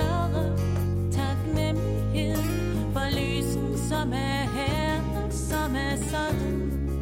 større taknemmelighed for lysen, som er her, som er sådan.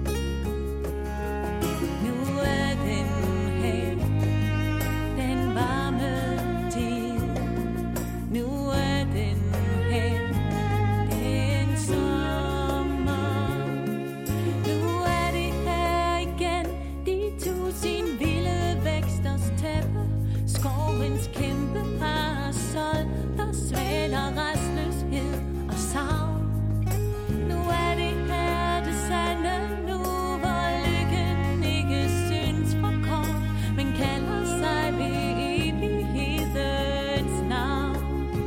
Nu er den her, den varme tid. Nu er den her, den sommer. Nu er det her igen, de tusind vilde væksters tæppe, skovens kæmpe parasol, der svæler restløshed og savn. Nu er det her det sande, nu hvor lykken ikke synes for kort, men kalder sig ved evighedens navn.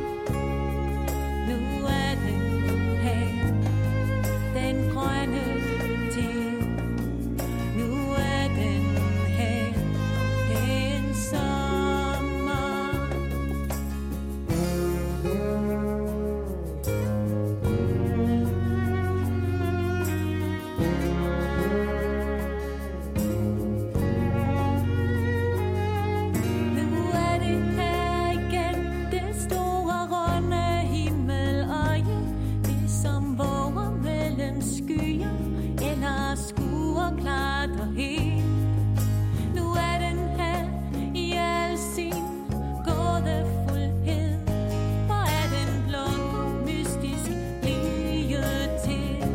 Nu er den her, den grønne tid. Nu er den her, den sommer. Nu er det her igen, det store runde himmeløje, det som våger mellem skyer, eller skuer klart og helt. Nu er den her i al sin gådefuldhed, hvor er den blå mystisk lige til.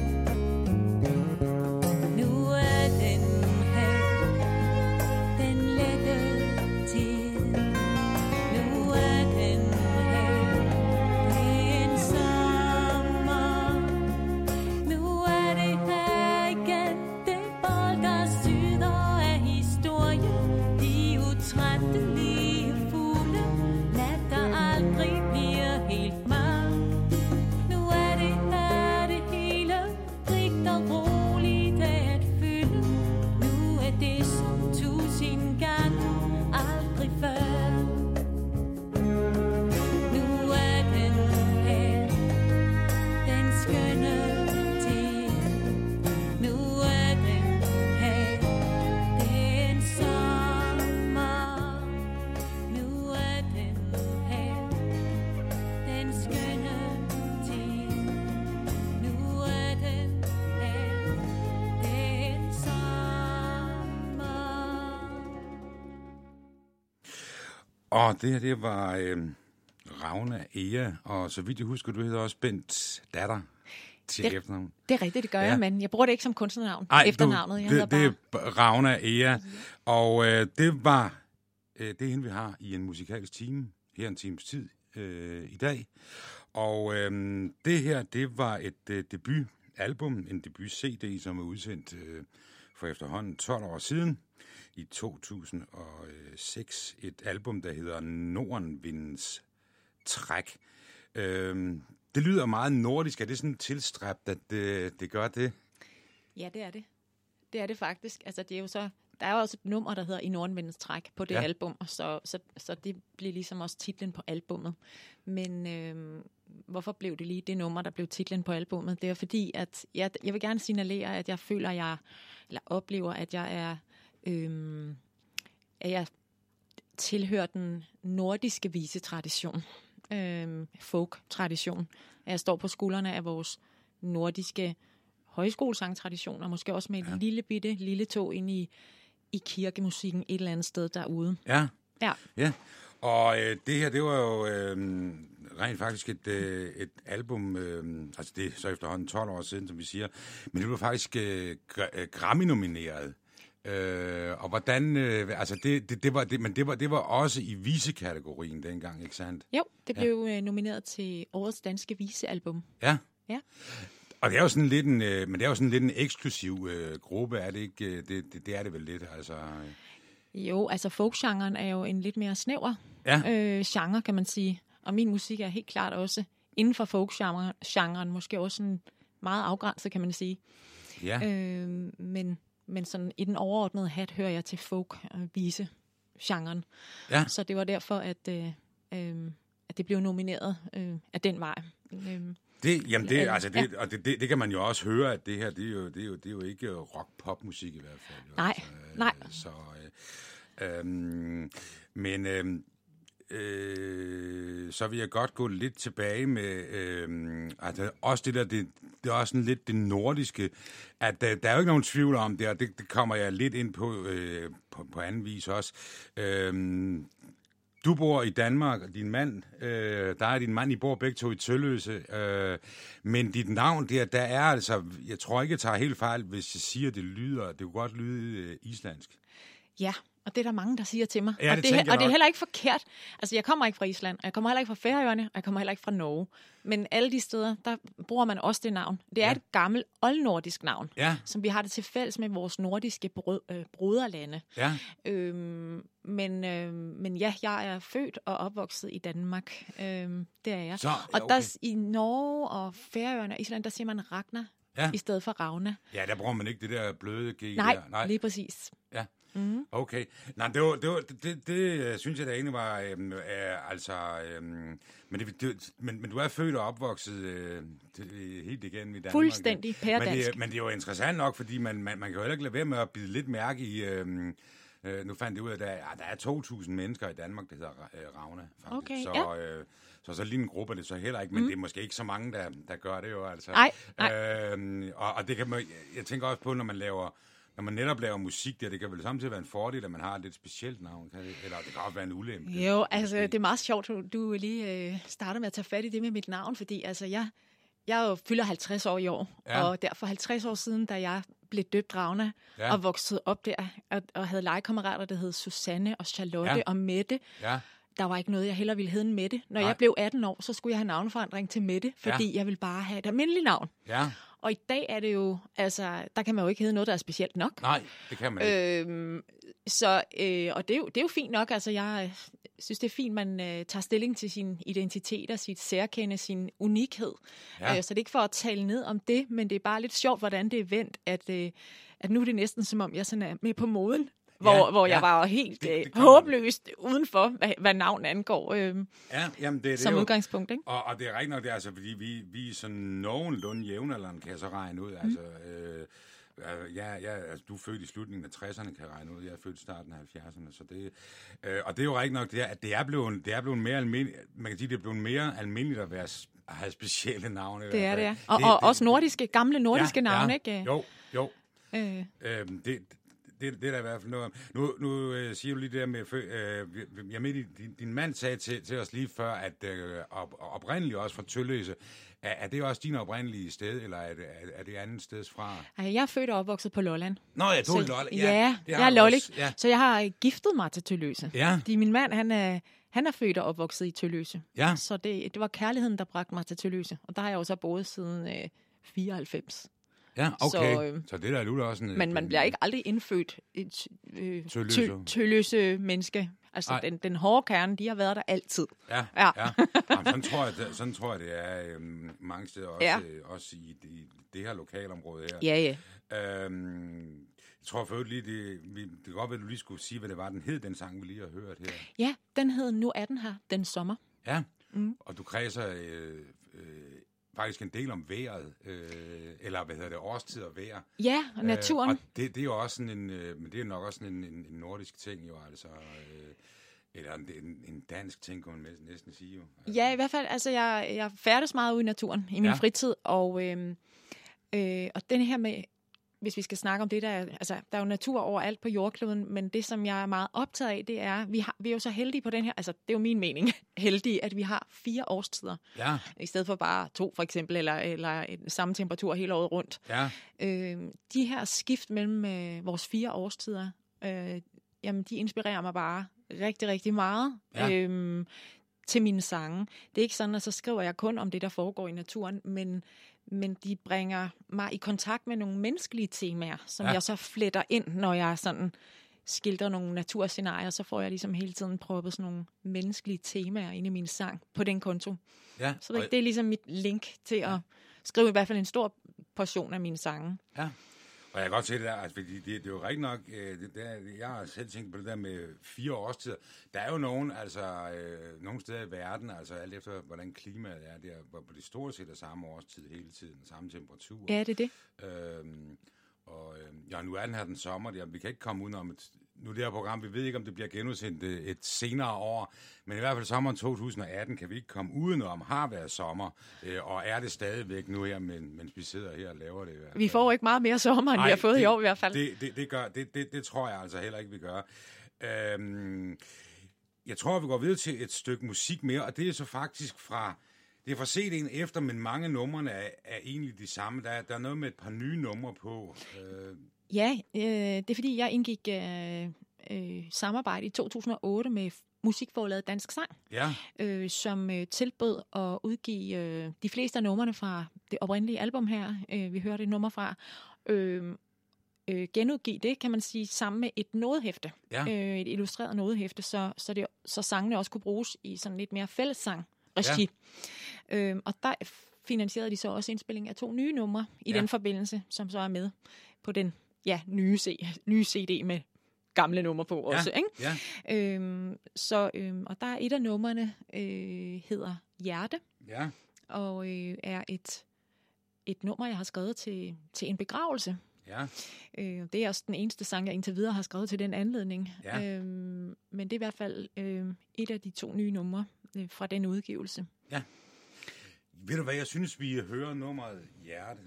Nu er den her, den lette tid. Nu er den her, den sommer. Nu er det her igen, det bold, der syder af historie. De utrættelige fugle, nat der aldrig bliver helt mørk. Nu er det her, det hele rigt og roligt at fylde. Nu er det som tusind gange aldrig før. Nu er den her, den skønne tid. Nu er den her, den sommer. Nu er den her, den skønne tid. Nu er den her, den sommer. Og det her, det var Ragna Ea, og så vidt jeg husker, du hedder også Bent Datter til efternavn. Det er rigtigt, det gør Ja. jeg, men jeg bruger det ikke som kunstnernavn. Ej, Efternavnet, jeg hedder det bare... er Ragna Ea, og det var det er hende, vi har i en musikalsk time, her en times tid i dag. Og det her, det var et debutalbum, en debut-CD, som er udsendt for efterhånden 12 år siden, i 2006. Et album, der hedder Nordenvindens Træk. Det lyder meget nordisk. Er det sådan tilstræbt, at det gør det? Ja, det er det. Det er det faktisk. Altså, det er jo så... Der er jo også et nummer, der hedder I Nordenvindens Træk på det album, og så det bliver ligesom også titlen på albummet. Men hvorfor blev det lige det nummer, der blev titlen på albummet? Det er fordi, at jeg vil gerne signalere, at jeg føler, eller oplever, at jeg er... at jeg tilhører den nordiske visetradition, folk-tradition. At jeg står på skuldrene af vores nordiske højskolesangtradition, og måske også med et lille tog ind i kirkemusikken et eller andet sted derude. Ja. Ja. Ja. Og det her, det var jo rent faktisk et album, altså det er så efterhånden 12 år siden, som vi siger, men det blev faktisk Grammy-nomineret. Og hvordan, altså det var også i visekategorien dengang, ikke sandt? Jo, det blev nomineret til årets danske visealbum. Ja. Ja. Og det er jo sådan lidt men det er jo sådan lidt en eksklusiv gruppe, er det ikke? Det er det vel lidt, altså. Jo, altså folkgenren er jo en lidt mere snæver genre, kan man sige. Og min musik er helt klart også inden for folkgenren, måske også sådan meget afgrænset, kan man sige. Ja. Men sådan i den overordnede hat hører jeg til folk-vise-genren. Ja. Så det var derfor, at det blev nomineret af den vej. Det kan man jo også høre, at det her, det er jo ikke rock-pop-musik i hvert fald. Nej, nej. så vil jeg godt gå lidt tilbage med, altså også det der, det er også sådan lidt det nordiske, at der er jo ikke nogen tvivl om det, og det kommer jeg lidt ind på, på anden vis også. Du bor i Danmark, og din mand, der er din mand, I bor begge to i Tølløse, men dit navn der er altså, jeg tror ikke, jeg tager helt fejl, hvis jeg siger, det kunne godt lyde islandsk. Ja, og det er der mange, der siger til mig. Ja, og det er heller ikke forkert. Altså, jeg kommer ikke fra Island, og jeg kommer heller ikke fra Færøerne, og jeg kommer heller ikke fra Norge. Men alle de steder, der bruger man også det navn. Det er et gammelt oldnordisk navn, som vi har det til fælles med vores nordiske broderlande. Ja. Men ja, jeg er født og opvokset i Danmark. Det er jeg. Så, og der i Norge og Færøerne og Island, der siger man Ragnar i stedet for Ravna. Ja, der bruger man ikke det der bløde G. Nej, der. lige præcis. Ja. Okay. Nej, det synes jeg da egentlig var, men du er født og opvokset helt igennem i Danmark. Fuldstændig pærdansk. Men det er jo interessant nok, fordi man kan jo heller ikke lade være med at bide lidt mærke i, nu fandt jeg ud af, at der er 2.000 mennesker i Danmark, der hedder Ravna, faktisk. Okay, Så lige en gruppe er det så heller ikke, men det er måske ikke så mange, der gør det jo, altså. Nej. Og det kan man, jeg tænker også på, når man netop laver musik der, det kan vel samtidig være en fordel, at man har et lidt specielt navn, eller det kan også være en ulempe. Jo, altså det er meget sjovt, du lige starter med at tage fat i det med mit navn, fordi altså jeg jo fylder 50 år i år, og derfor 50 år siden, da jeg blev døbt Ravna og voksede op der, og havde legekammerater, der hed Susanne og Charlotte og Mette. Ja. Der var ikke noget, jeg hellere ville hedde en Mette. Når jeg blev 18 år, så skulle jeg have navneforandring til Mette, fordi jeg ville bare have et almindeligt navn. Ja. Og i dag er det jo, altså, der kan man jo ikke hedde noget, der er specielt nok. Nej, det kan man ikke. Og det er jo fint nok. Altså, jeg synes, det er fint, man tager stilling til sin identitet og sit særkende, sin unikhed. Ja. Så det er ikke for at tale ned om det, men det er bare lidt sjovt, hvordan det er vendt, at nu er det næsten som om, jeg sådan er med på moden. Hvor jeg var helt håbløst udenfor, hvad navn angår, det som udgangspunkt. Ikke? Og det er rigtigt nok, det er altså, fordi vi er sådan nogenlunde jævnaldrende, kan jeg så regne ud. Altså, altså, du er født i slutningen af 60'erne, kan jeg regne ud. Jeg er født i starten af 70'erne. Så det, og det er jo rigtigt nok, at det er blevet mere almindeligt. Man kan sige, det er blevet mere almindeligt at have specielle navne. Det er det, ja. Og også gamle nordiske navne, ikke? Jo. Det er der i hvert fald noget om. Nu siger du lige det der med, din mand sagde til os lige før, at oprindeligt også fra Tølløse, er det også din oprindelige sted, eller er det andet steds fra? Jeg er født og opvokset på Lolland. Nå ja, du er Lolland. Ja, jeg er lollik, så jeg har giftet mig til Tølløse. Ja. Fordi min mand, han er født og opvokset i Tølløse. Ja. Så det var kærligheden, der bragte mig til Tølløse. Og der har jeg jo så boet siden 94. Ja, okay. Så det der er også en... Men man bliver ikke aldrig indfødt et Tølløse menneske. Altså den hårde kerne, de har været der altid. Ja. Jamen, sådan tror jeg, det er mange steder, også i det her lokalområde her. Ja. Jeg tror for lige, det kan godt være, at du lige skulle sige, hvad det var, den hed, den sang, vi lige har hørt her. Ja, den hed Nu er den her, den sommer. Ja, og du kredser... faktisk en del om vejret, eller årstid og vejr. Ja, og naturen. Og det er jo også sådan men det er nok også sådan en nordisk ting jo, altså, eller en dansk ting, kan man næsten sige jo. Altså. Ja, i hvert fald, altså jeg færdes meget ude i naturen i min fritid, og den her med, hvis vi skal snakke om det, der er jo natur overalt på jordkloden, men det, som jeg er meget optaget af, det er, vi er jo så heldige på den her, altså det er jo min mening, heldige, at vi har 4 årstider, i stedet for bare 2 for eksempel, eller samme temperatur hele året rundt. Ja. De her skift mellem vores 4 årstider, jamen de inspirerer mig bare rigtig, rigtig meget. Ja. Til mine sange. Det er ikke sådan, at så skriver jeg kun om det, der foregår i naturen, men de bringer mig i kontakt med nogle menneskelige temaer, som jeg så fletter ind, når jeg sådan skildrer nogle naturscenarier, så får jeg ligesom hele tiden proppet sådan nogle menneskelige temaer ind i min sang på den konto. Ja, så det er ligesom mit link til at skrive i hvert fald en stor portion af mine sange. Ja. Og jeg kan godt se det der, altså, fordi det er jo rigtig nok, jeg har selv tænkt på det der med 4 årstider. Der er jo nogle steder i verden, altså alt efter hvordan klimaet er der, hvor det stort set er samme årstid hele tiden, samme temperatur. Ja, det er det. Nu er den her den sommer, vi kan ikke komme udenom, at nu det her program, vi ved ikke, om det bliver genudsendt et senere år, men i hvert fald sommeren 2018 kan vi ikke komme udenom, har været sommer, og er det stadigvæk nu her, mens vi sidder her og laver det. Vi får ikke meget mere sommer, end vi har fået i år i hvert fald. Det tror jeg altså heller ikke, vi gør. Jeg tror, vi går videre til et stykke musik mere, og det er så faktisk fra CD'en efter, men mange numrene er egentlig de samme. Der er noget med et par nye numre på. Ja, det er fordi, jeg indgik samarbejde i 2008 med musikforlaget Dansk Sang, som tilbød at udgive de fleste af numrene fra det oprindelige album her. Vi hørte et nummer fra. Genudgive det, kan man sige, sammen med et nodehæfte. Et illustreret nodehæfte, så sangene også kunne bruges i sådan lidt mere fællessang-regi. Og der finansierede de så også indspilling af 2 nye numre i den forbindelse, som så er med på den nye CD med gamle numre på også. Ikke? Og der er et af numrene, hedder Hjerte, og er et nummer, jeg har skrevet til en begravelse. Det er også den eneste sang, jeg indtil videre har skrevet til den anledning. Men det er i hvert fald et af de 2 nye numre fra den udgivelse. Ja. Ved du hvad, jeg synes, vi hører nummeret Hjerte.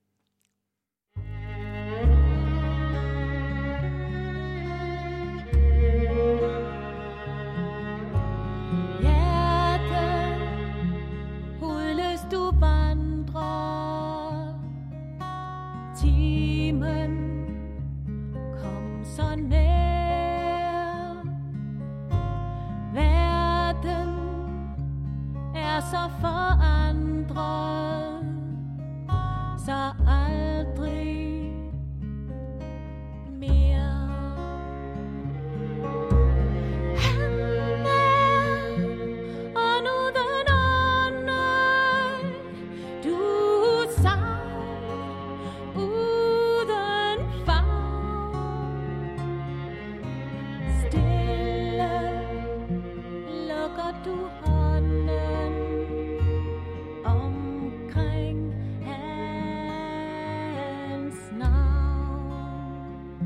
Hjerte, hudløs du vandrer, timen kom så nær, verden er så forandret, så aldrig mere. Han er, og nu den ånde, du sang uden favn. Stille lukker du hånden omkring hans navn.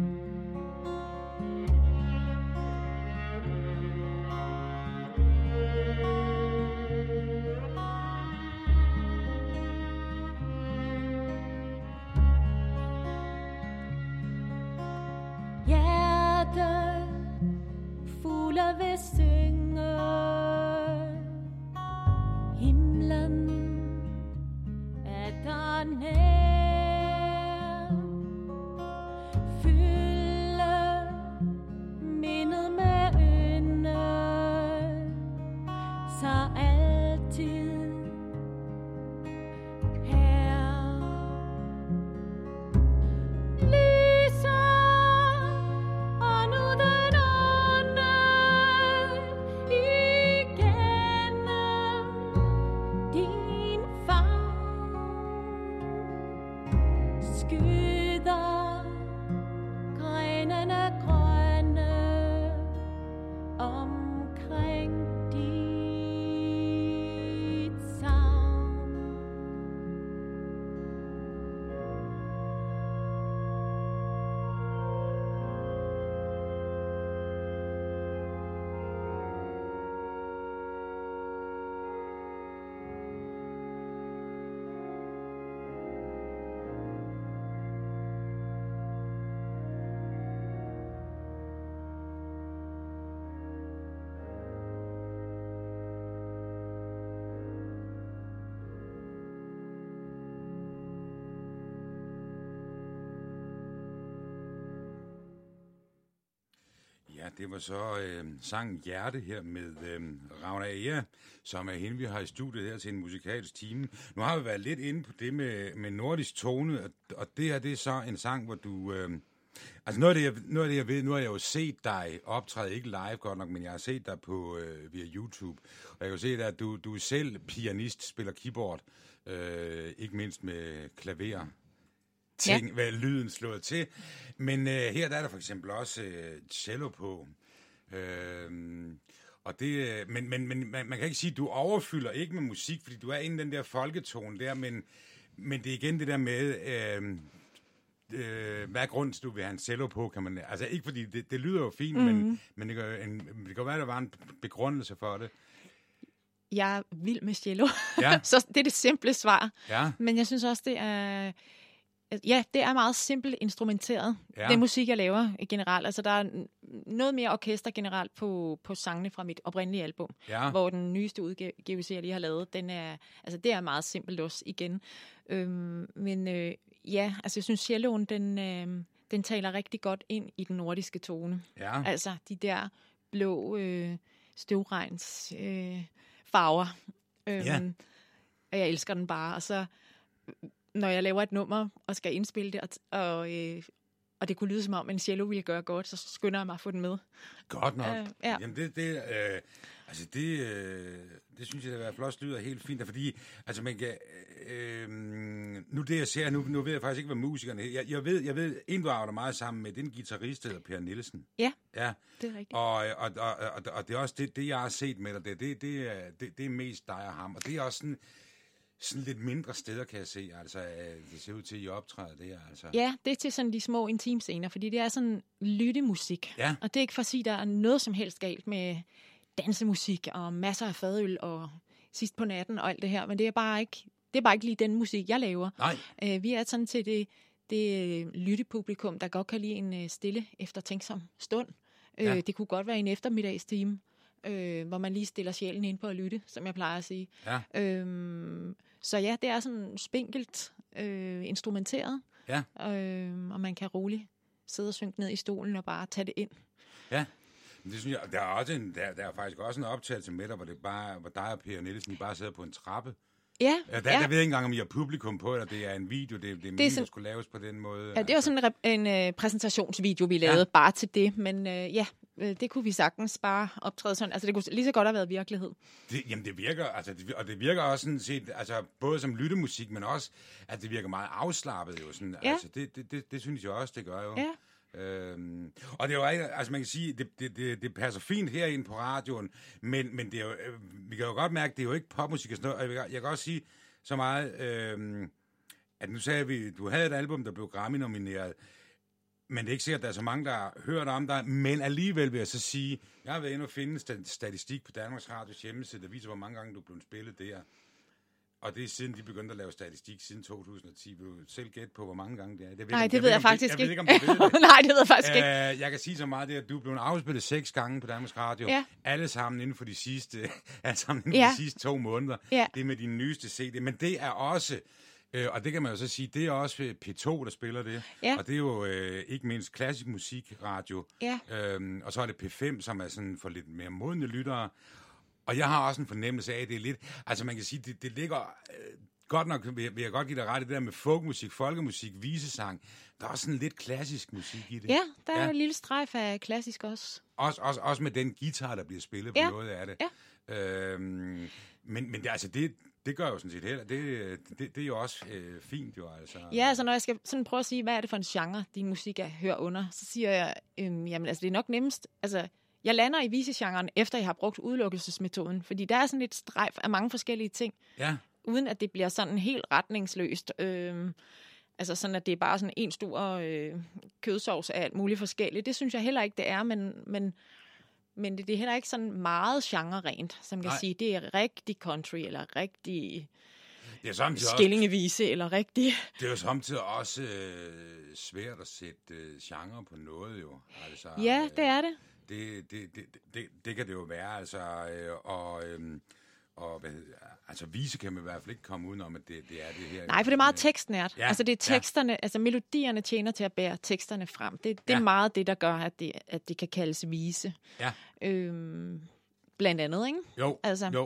Hjerte, fugle vil synge, himlen er der nær. Fylde mindet med ynde, så altid her. Lyser, og nu den ånde igennem din favn. Skyder grenene grønne omkring dit savn. Ja, det var så sangen Hjerte her med Ragnar Ea, som er hende, vi har i studiet her til en musikalsk time. Nu har vi været lidt inde på det med nordisk tone, og det her, det er så en sang, hvor du... altså noget af det, jeg ved, nu har jeg jo set dig optræde, ikke live godt nok, men jeg har set dig på via YouTube, og jeg kan jo se, at du er selv pianist, spiller keyboard, ikke mindst med klaver. Hvad lyden slået til. Men her der er der for eksempel også cello på. Og det, men man kan ikke sige, at du overfylder ikke med musik, fordi du er inde i den der folketone der, men det er igen det der med, hvad er grunden til, at du vil have en cello på? Kan man, altså ikke fordi, det lyder jo fint, men det kan være, at der var en begrundelse for det. Jeg er vild med cello, Ja. så det er det simple svar. Ja. Men jeg synes også, det er meget simpelt instrumenteret. Ja. Den musik, jeg laver generelt. Altså, der er noget mere orkester generelt på sangene fra mit oprindelige album, hvor den nyeste udgivelse, jeg lige har lavet, det er meget simpelt også igen. Altså, jeg synes, celloen, den taler rigtig godt ind i den nordiske tone. Ja. Altså, de der blå støvregns farver. Jeg elsker den bare. Og så, når jeg laver et nummer og skal indspille det, og det kunne lyde som om, en cello ville gøre godt, så skynder jeg mig at få den med. Godt nok. Ja. Jamen, det synes jeg, at flot lyder helt fint, fordi altså man kan, nu det jeg ser, nu ved jeg faktisk ikke, hvad musikerne er. Jeg ved, en du arbejder meget sammen med, det er en guitarist, der hedder Per Nielsen. Ja, ja. Det er rigtigt. Og det er også det, jeg har set med dig, det er mest dig og ham, og det er også sådan lidt mindre steder, kan jeg se, altså det ser ud til, at I optræder det her, altså. Ja, det er til sådan de små intimscener, fordi det er sådan lyttemusik, og det er ikke for at sige, at der er noget som helst galt med dansemusik og masser af fadøl og sidst på natten og alt det her, men det er bare ikke lige den musik, jeg laver. Nej. Vi er sådan til det lyttepublikum, der godt kan lide en stille, eftertænksom stund. Ja. Det kunne godt være en eftermiddagstime, hvor man lige stiller sjælen ind på at lytte, som jeg plejer at sige. Ja. Så ja, det er sådan spinkelt instrumenteret, og man kan roligt sidde og synke ned i stolen og bare tage det ind. Ja. Det synes jeg, der er faktisk også en optagelse med dig, hvor dig og Per Nielsen, I bare sidder på en trappe. Ja. Der ved jeg ikke engang, om I har publikum på, eller det er en video, det er meningen, der skulle laves på den måde. Ja, det var sådan en præsentationsvideo, vi lavede bare til det, men det kunne vi sagtens bare optræde sådan. Altså, det kunne lige så godt have været virkelighed. Det virker, altså, og det virker også sådan set, altså, både som lyttemusik, men også, at det virker meget afslappet jo. Sådan, altså, det synes jeg også, det gør jo. Ja. Og det er jo altså man kan sige, det passer fint herinde på radioen, men det er jo, vi kan jo godt mærke, det er jo ikke popmusik og sådan noget, og jeg kan også sige så meget, at nu sagde vi, du havde et album, der blev Grammy-nomineret, men det er ikke sikkert, at der er så mange, der har hørt om dig, men alligevel vil jeg så sige, jeg har været inde og finde en statistik på Danmarks Radios hjemmeside, der viser, hvor mange gange du er blevet spillet der. Og det er siden de begyndte at lave statistik siden 2010. Vil du selv gætte på, hvor mange gange det er? Nej, det ved jeg faktisk ikke. Jeg ved ikke, om du ved det. Nej, det ved jeg faktisk ikke. Jeg kan sige så meget, det er, at du er blevet afspillet 6 gange på Danmarks Radio. Ja. Alle sammen inden for de sidste 2 måneder. Ja. Det er med din nyeste CD. Men det er også, og det kan man jo så sige, det er også P2, der spiller det. Ja. Og det er jo ikke mindst klassisk musikradio. Ja. Og så er det P5, som er sådan for lidt mere modne lyttere. Og jeg har også en fornemmelse af, at det er lidt, altså man kan sige, det ligger, godt nok vil jeg godt give dig ret i det der med folkmusik, folkemusik, visesang. Der er også sådan lidt klassisk musik i det. Ja, der er en lille strejf af klassisk også. Også med den guitar, der bliver spillet på noget af det. Ja. Men det, altså det gør jo sådan set heller. Det er jo også fint jo, altså. Ja, altså når jeg skal sådan prøve at sige, hvad er det for en genre, din musik hører under, så siger jeg, jamen altså det er nok nemmest, altså jeg lander i visegenren, efter jeg har brugt udelukkelsesmetoden, fordi der er sådan et strejf af mange forskellige ting, uden at det bliver sådan helt retningsløst. Altså sådan, at det er bare sådan en stor kødsovs af alt muligt forskelligt. Det synes jeg heller ikke, det er, men det er heller ikke sådan meget genre-rent, som kan sige, det er rigtig country, eller rigtig skillingevise, eller rigtig. Det er jo samtidig også svært at sætte genre på noget, jo. Altså, ja, det er det. Det kan det jo være, altså, altså vise kan man i hvert fald ikke komme udenom, at det er det her. Nej, for det er meget tekstnært. Ja, altså det er teksterne, altså melodierne tjener til at bære teksterne frem. Det er meget det, der gør, at det kan kaldes vise. Ja. Blandt andet, ikke? Jo, altså. Jo.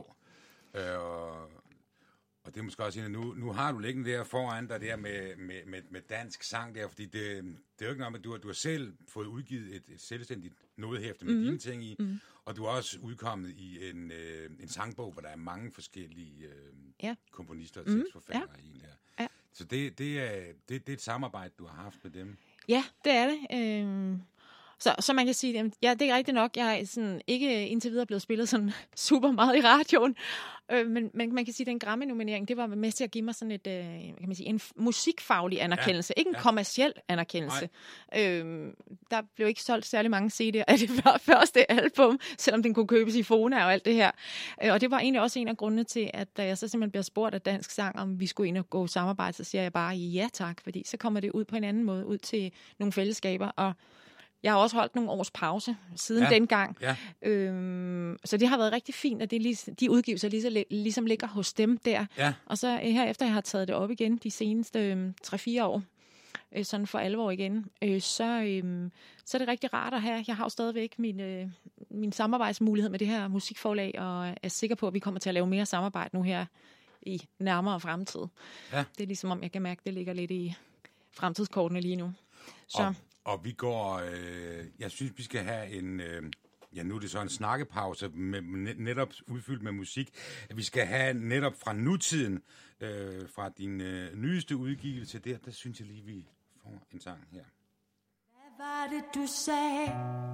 Og det er måske også, nu har du liggende der foran dig der med dansk sang der, fordi det er jo ikke noget med, du har selv fået udgivet et selvstændigt nodehæfte med dine ting i, og du er også udkommet i en sangbog, hvor der er mange forskellige komponister og tekstforfattere i der. Ja. Så det er et samarbejde, du har haft med dem. Ja, det er det. Så man kan sige, ja, det er rigtigt nok. Jeg er sådan, ikke indtil videre blevet spillet sådan super meget i radioen. Men man kan sige, at den Grammy-nominering, det var med til at give mig sådan et, kan man sige, en musikfaglig anerkendelse. Ikke en kommerciel anerkendelse. Der blev ikke solgt særlig mange CD'er af det første album, selvom den kunne købes i Fona og alt det her. Og det var egentlig også en af grundene til, at da jeg så simpelthen bliver spurgt af Dansk Sang, om vi skulle ind og gå samarbejde, så siger jeg bare ja tak, fordi så kommer det ud på en anden måde, ud til nogle fællesskaber, og jeg har også holdt nogle års pause siden dengang. Ja. Så det har været rigtig fint, at de udgivelser ligesom ligger hos dem der. Ja. Og så herefter jeg har taget det op igen de seneste 3-4 år, sådan for alvor igen, så er det rigtig rart at have. Jeg har jo stadigvæk min samarbejdsmulighed med det her musikforlag, og er sikker på, at vi kommer til at lave mere samarbejde nu her i nærmere fremtid. Ja. Det er ligesom om, jeg kan mærke, at det ligger lidt i fremtidskortene lige nu. Så. Og vi går, jeg synes, vi skal have en, nu er det så en snakkepause, netop udfyldt med musik. Vi skal have netop fra nutiden, fra din nyeste udgivelse der synes jeg lige, vi får en sang her. Hvad var det, du sagde?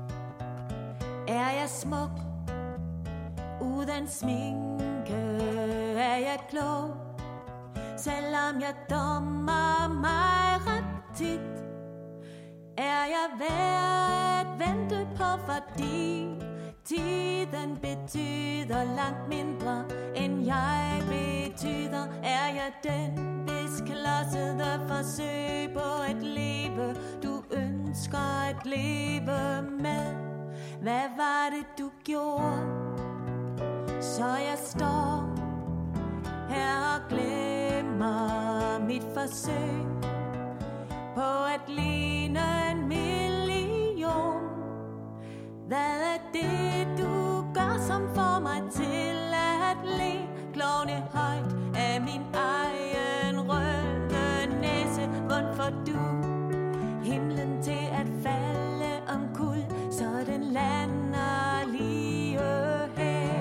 Er jeg smuk? Uden sminke er jeg klog? Selvom jeg dommer mig ret tit, er jeg værd at vente på, fordi tiden betyder langt mindre, end jeg betyder. Er jeg den, hvis klodsede forsøg på at leve, du ønsker at leve med? Hvad var det, du gjorde, så jeg står her og glemmer mit forsøg på at ligne en million? Hvad er det, du gør, som får mig til at le? Klovne højt af min egen røde næse. Hvordan får du himlen til at falde omkuld, så den lander lige her?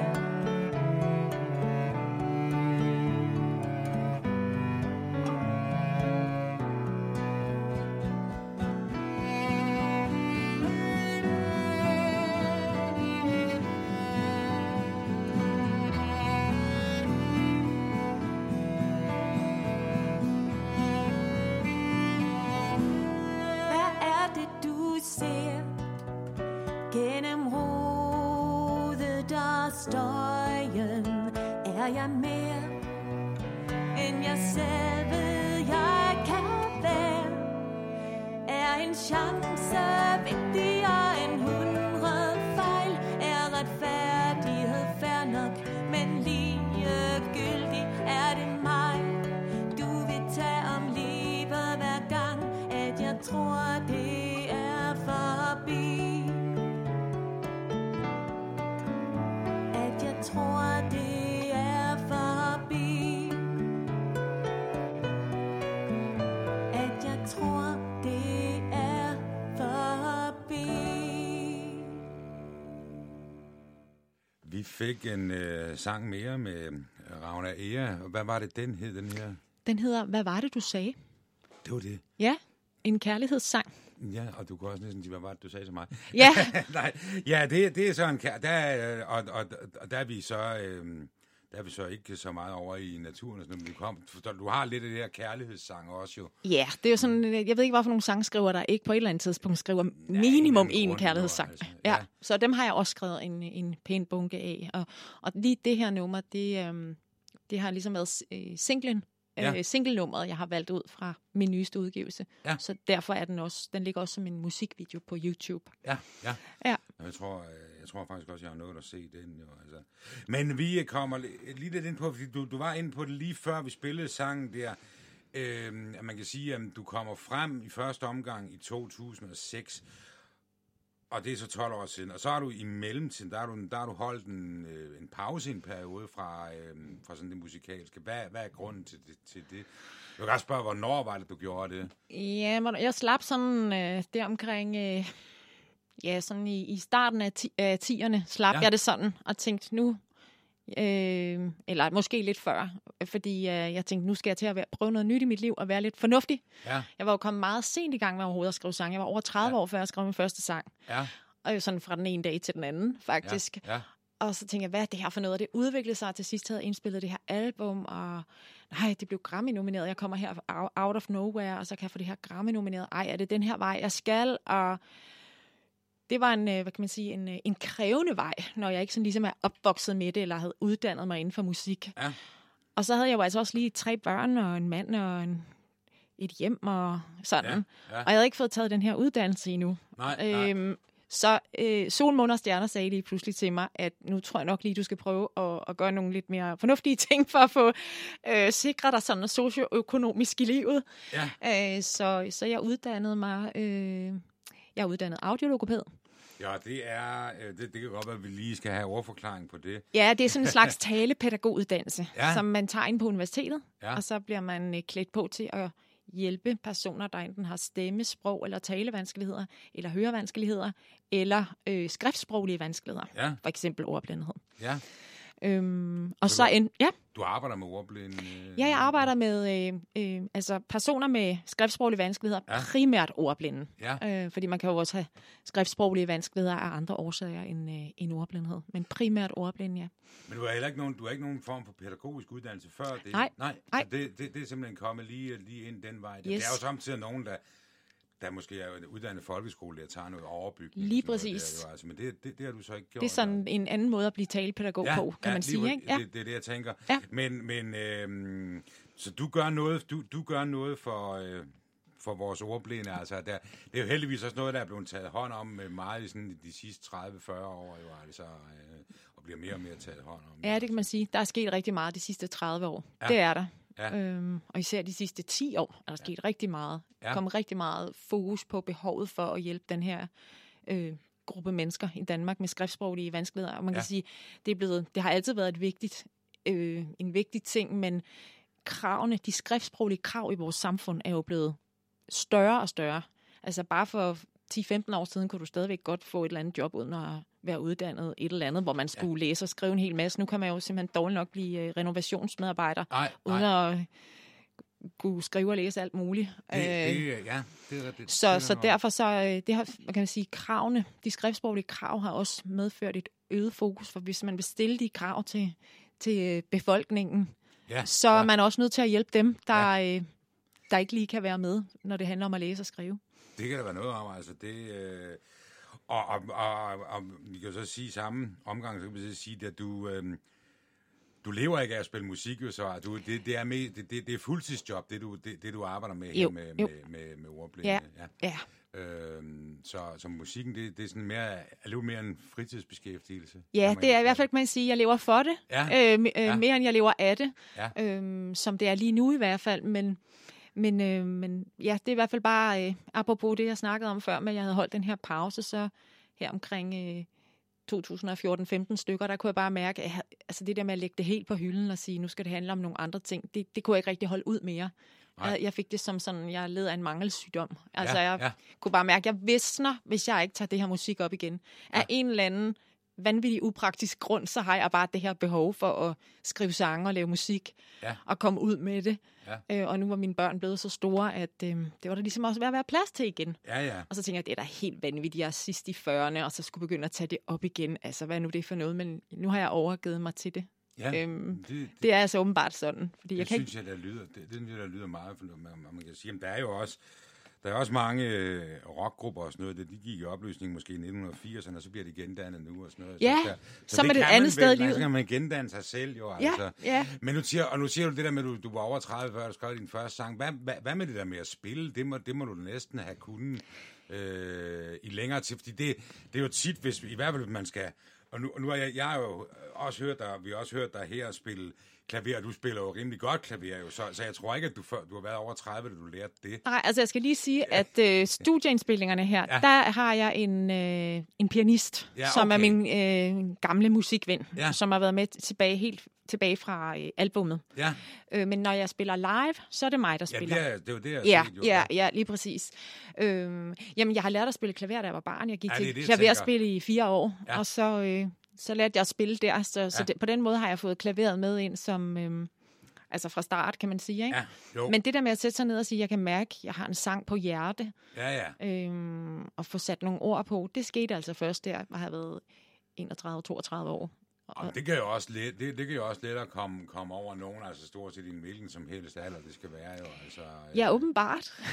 Støjen er jeg mere, end jeg selv ved, jeg kan være. Er en chance vigtigere end 100 fejl? Er retfærdighed fair nok, men ligegyldig? Er det mig, du vil tage om livet hver gang, at jeg tror, det er forbi? Jeg tror, det er forbi. At jeg tror, det er forbi. Vi fik en sang mere med Ragnar Ea. Hvad var det, den hed, den her? Den hedder Hvad var det, du sagde? Det var det? Ja, en kærlighedssang. Ja, og du kan også næsten sige, hvad var det, du sagde til mig? Ja. Nej, ja, det er så en der er vi så der er vi så ikke så meget over i naturen, når vi kom. Du har lidt af det her kærlighedssang også jo. Ja, det er jo sådan, jeg ved ikke, hvorfor nogle sangskriver, der ikke på et eller andet tidspunkt skriver minimum en kærlighedssang. Altså, ja. Så dem har jeg også skrevet en pæn bunke af. Og lige det her nummer, det har ligesom været singlen. Single-nummeret, jeg har valgt ud fra min nyeste udgivelse. Ja. Så derfor er den ligger også som en musikvideo på YouTube. Ja. Jeg tror faktisk også, jeg har nået at se den. Jo, altså. Men vi kommer lige lidt ind på, fordi du var inde på det lige før vi spillede sangen der. At man kan sige, at du kommer frem i første omgang i 2006, og det er så 12 år siden. Og så har du i mellemtiden, der har du holdt en pause i en periode fra sådan det musikalske. Hvad er grunden til det? Jeg kan også spørge, hvornår var det, du gjorde det? Ja, jeg slap sådan der omkring, sådan i starten af 10'erne slap jeg det sådan, og tænkte, nu Eller måske lidt før, fordi jeg tænkte, nu skal jeg til at prøve noget nyt i mit liv og være lidt fornuftig. Ja. Jeg var jo kommet meget sent i gang med overhovedet at skrive sang. Jeg var over 30 år, før jeg skrev min første sang. Ja. Og sådan fra den ene dag til den anden, faktisk. Ja. Og så tænkte jeg, hvad er det her for noget? Og det udviklede sig til sidst, havde jeg indspillet det her album, og nej, det blev Grammy-nomineret. Jeg kommer her out of nowhere, og så kan jeg få det her Grammy-nomineret. Ej, er det den her vej, jeg skal? Og det var en krævende vej, når jeg ikke sådan ligesom er opvokset med det, eller havde uddannet mig inden for musik. Ja. Og så havde jeg jo altså også lige 3 børn, og en mand, og et hjem, og sådan. Ja. Og jeg havde ikke fået taget den her uddannelse endnu. Nej. Så Sol, Måne og Stjerner sagde lige pludselig til mig, at nu tror jeg nok lige, du skal prøve at gøre nogle lidt mere fornuftige ting for at få sikre dig sådan socioøkonomisk i livet. Ja. Så jeg uddannede mig. Jeg er uddannet audiologopæd. Ja, det kan godt være, at vi lige skal have overforklaring på det. Ja, det er sådan en slags talepædagoguddannelse, Ja. som man tager ind på universitetet, Ja. og så bliver man klædt på til at hjælpe personer, der enten har stemme-, sprog- eller talevanskeligheder, eller hørevanskeligheder, eller skriftsproglige vanskeligheder, for eksempel ordblindhed. Ja. Og så Du arbejder med ordblinde? Ja, jeg arbejder med personer med skriftsproglige vanskeligheder, primært ordblinde. Ja. Fordi man kan jo også have skriftsproglige vanskeligheder af andre årsager end ordblindhed. Men primært ordblinde, ja. Men du har heller ikke nogen form for pædagogisk uddannelse før det? Nej. Så det er simpelthen kommet lige ind den vej. Yes. Det er jo samtidig nogen, der måske er uddannet folkeskole, der tager noget overbygning. Lige præcis. Der, altså, men det har du så ikke gjort. Det er sådan en anden måde at blive talepædagog på, kan man sige. Ikke? Ja, det er det, jeg tænker. Ja. Men så du gør noget for vores ordblinde. Altså, det er jo heldigvis også noget, der er blevet taget hånd om meget i sådan de sidste 30-40 år, jo, altså, og bliver mere og mere taget hånd om. Ja, det kan man sige. Der er sket rigtig meget de sidste 30 år. Ja. Det er der. Ja. Og især de sidste 10 år er der sket rigtig meget. Der kom rigtig meget fokus på behovet for at hjælpe den her gruppe mennesker i Danmark med skriftsproglige vanskeligheder. Og man kan sige, det har altid været en vigtig ting, men kravene, de skriftsproglige krav i vores samfund er jo blevet større og større. Altså bare for 10-15 år siden kunne du stadigvæk godt få et eller andet job uden at være uddannet et eller andet, hvor man skulle læse og skrive en hel masse. Nu kan man jo simpelthen dårligt nok blive renovationsmedarbejder, uden at kunne skrive og læse alt muligt. Så derfor man kan sige, kravene, de skriftsproglige krav har også medført et øget fokus, for hvis man vil stille de krav til befolkningen, så er man også nødt til at hjælpe dem, der ikke lige kan være med, når det handler om at læse og skrive. Det kan der være noget om, altså det... Og vi kan jo så sige samme omgang, så kan vi sige, at du lever ikke af at spille musik, jo, så det er fuldtidsjob, det du arbejder med her med ordblinde. Ja. Så musikken, det er sådan mere, er lidt mere en fritidsbeskæftigelse. Ja, det er i hvert fald, kan man sige, jeg lever for det, mere end jeg lever af det, som det er lige nu i hvert fald, men ja, det er i hvert fald bare, apropos det, jeg snakkede om før, med at jeg havde holdt den her pause, så her omkring 2014-15 stykker, der kunne jeg bare mærke, at altså det der med at lægge det helt på hylden og sige, nu skal det handle om nogle andre ting, det kunne jeg ikke rigtig holde ud mere. Jeg fik det som sådan, jeg led af en mangelsygdom. Altså jeg kunne bare mærke, at jeg visner, hvis jeg ikke tager det her musik op igen. Af en eller anden vanvittig upraktisk grund, så har jeg bare det her behov for at skrive sange og lave musik og komme ud med det. Og nu var mine børn blevet så store, at det var der ligesom også ved at være plads til igen. Og så tænkte jeg, det er da helt vanvittigt, jeg er sidst i 40'erne, og så skulle begynde at tage det op igen. Altså, hvad er nu det for noget? Men nu har jeg overgivet mig til det. Ja, det er altså åbenbart sådan. Fordi det synes jeg, der lyder meget, for man kan sige, at der er også mange rockgrupper og sådan noget, de gik i opløsning måske i 1980'erne, og så bliver de gendannet nu og sådan noget. Ja, så er det et andet sted i livet. Så kan man gendanne sig selv jo, altså. Ja. Men nu siger du det der med, at du var over 30 før, du skrev din første sang. Hvad med det der med at spille? Det må du næsten have kunnet i længere tid, fordi det er jo tit, hvis i hvert fald man skal... Og nu har jeg har jo også hørt dig, vi har også hørt dig her spille klaver, og du spiller jo rimelig godt klaver jo, så jeg tror ikke, at du har været over 30, da du lærte det. Nej, altså jeg skal lige sige, at studieindspillingerne her, der har jeg en pianist, som er min gamle musikven, som har været med helt tilbage fra albummet. Ja. Men når jeg spiller live, så er det mig, der spiller. Ja, det er jo det, jeg siger. Ja, lige præcis. Jamen, jeg har lært at spille klaver, da jeg var barn. Jeg gik til klaverspil i 4 år, og så så lærte jeg at spille der, så på den måde har jeg fået klaveret med ind som, altså fra start, kan man sige, ikke? Ja, Men det der med at sætte sig ned og sige, jeg kan mærke, jeg har en sang på hjerte, og få sat nogle ord på, det skete altså først der, jeg har været 31-32 år. Og det kan jo også let at komme over nogen, altså stort set i en hvilken som helst alder, det skal være jo. Altså, ja, åbenbart.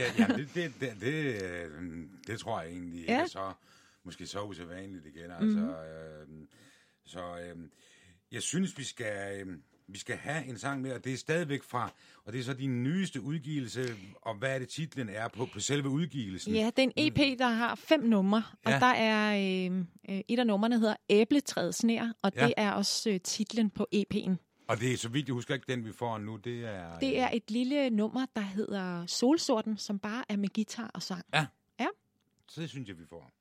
Det tror jeg egentlig ikke er så, måske så usædvanligt igen. Altså, jeg synes, vi skal have en sang mere, og det er stadigvæk fra, og det er så din nyeste udgivelse, og hvad er det titlen er på selve udgivelsen? Ja, det er en EP, der har 5 numre, og der er et af numrene hedder Æbletræet Snær, og det er også titlen på EP'en. Og det er, så vidt jeg husker ikke den, vi får nu, det er... Det er et lille nummer, der hedder Solsorten, som bare er med guitar og sang. Ja. Så det synes jeg, vi får.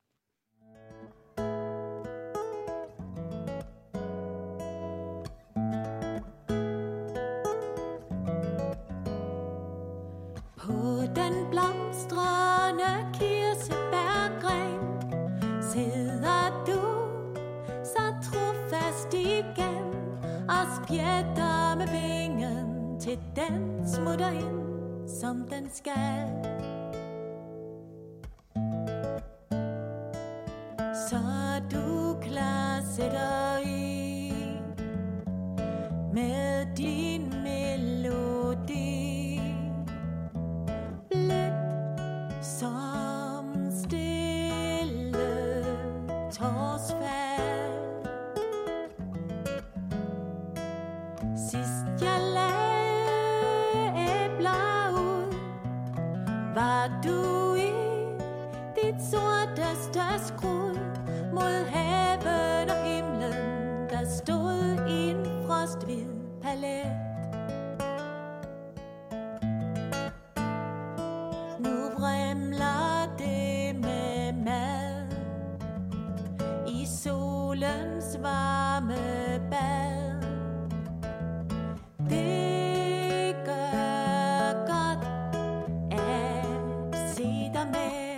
På den blomstrende kirsebærgren sidder du så trofast igen og spjætter med vingen til den smutter ind, som den skal. Så du klar sætter i med din melodi. Som stille tårsfald. Sidst jeg lagde æbler ud, var du i dit sorteste skrud mod haven og himlen, der stod i en frosthvid palet. Vrimler det med mad i solens varme bad. Det gør godt at se dig med.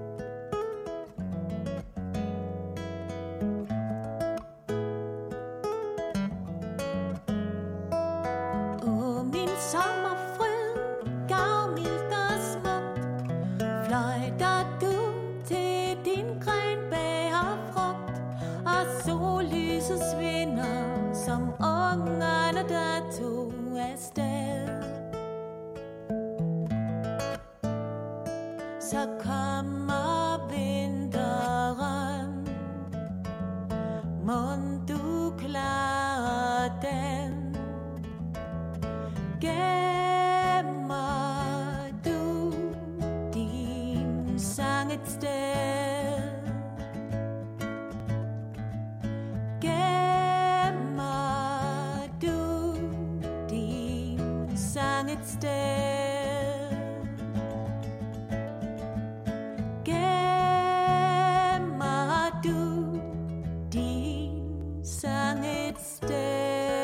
Åh, min sommerfryd, gavmild og smuk, fløjter du til din grenbærfrugt, og sollyset svinder som ungerne, der tog afsted. Så kommer vinteren, mon du klarer den. Gemmer du din sang et sted? Gemmer du din sang et sted? Gemmer du din sang et sted?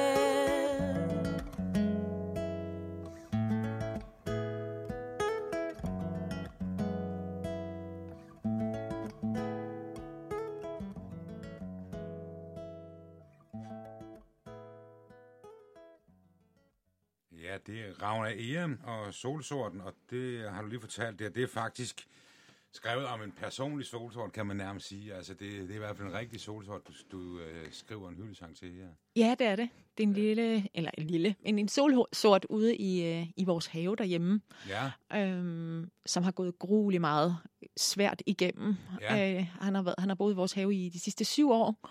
Ja, det er Ragnar Erum og Solsorten, og det har du lige fortalt, det er faktisk skrevet om en personlig solsort, kan man nærmest sige. Altså, det er i hvert fald en rigtig solsort, du skriver en hyldesang til her. Ja, det er det. Det er en solsort ude i vores have derhjemme, som har gået grueligt meget svært igennem. Ja. Han har boet i vores have i de sidste 7 år,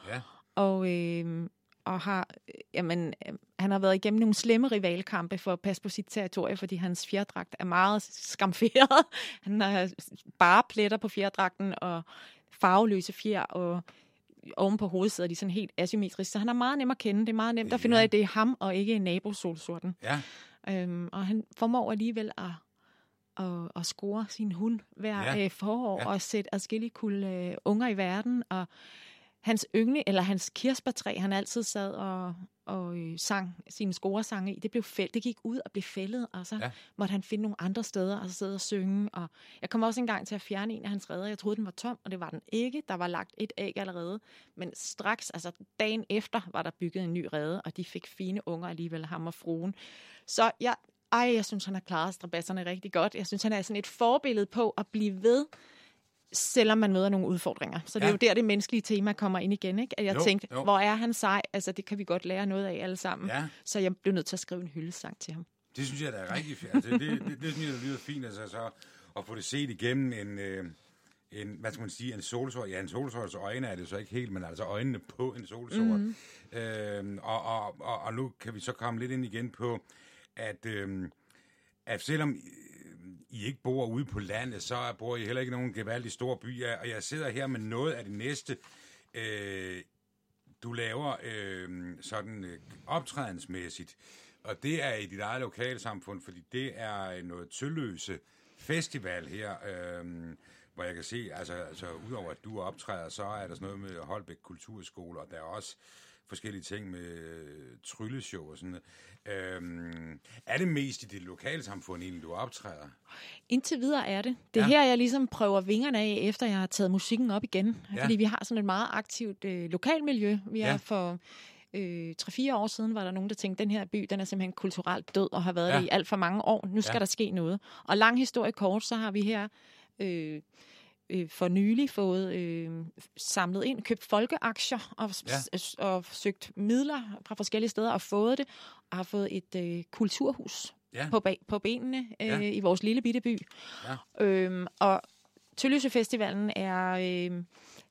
og har, han har været igennem nogle slemme rivalkampe for at passe på sit territorie, fordi hans fjerdragt er meget skamferet. Han har bare pletter på fjerdragten og farveløse fjer, og oven på hovedet sidder de sådan helt asymmetrisk, så han er meget nem at kende. Det er meget nemt at finde ud af, at det er ham og ikke nabosolsorten. Ja. Og han formår alligevel at score sin hund hver forår og sætte adskillige unger i verden, og hans kirsebærtræ, han altid sad og sang sine scoresange i, det gik ud og blev fældet, og så måtte han finde nogle andre steder, og så sidde og synge. Og jeg kom også engang til at fjerne en af hans reder. Jeg troede, den var tom, og det var den ikke. Der var lagt et æg allerede. Men straks, altså dagen efter, var der bygget en ny rede, og de fik fine unger alligevel, ham og fruen. Så jeg synes, han har klaret strabasserne rigtig godt. Jeg synes, han er sådan et forbillede på at blive ved, selvom man møder nogle udfordringer. Så det er jo der, det menneskelige tema kommer ind igen, ikke? At jeg tænkte, hvor er han sej? Altså, det kan vi godt lære noget af alle sammen. Ja. Så jeg blev nødt til at skrive en hyldesang til ham. Det synes jeg, der er rigtig fint. Altså, det synes jeg, der lyder fint, altså, så at få det set igennem en hvad skal man sige, en solsort. Ja, en solsorts øjne er det så ikke helt, men altså øjnene på en solsort. Og nu kan vi så komme lidt ind igen på, at selvom I ikke bor ude på landet, så bor I heller ikke i nogen gevaldig stor by. Og jeg sidder her med noget af det næste, du laver sådan optrædensmæssigt. Og det er i dit eget lokalsamfund, fordi det er noget Tølløse Festival her, hvor jeg kan se, altså udover at du optræder, så er der sådan noget med Holbæk Kulturskole, og der er også forskellige ting med trylleshow og sådan noget. Er det mest i det lokalsamfund, egentlig, du optræder? Indtil videre er det. Det er her, jeg ligesom prøver vingerne af, efter jeg har taget musikken op igen. Ja. Fordi vi har sådan et meget aktivt lokalmiljø. Vi er for 3-4 år siden, var der nogen, der tænkte, den her by, den er simpelthen kulturelt død, og har været det i alt for mange år. Nu skal der ske noget. Og lang historie kort, så har vi her for nylig fået samlet ind, købt folkeaktier og søgt midler fra forskellige steder og fået det, og har fået et kulturhus på benene i vores lille bitte by. Ja. Og Tølløse Festivalen er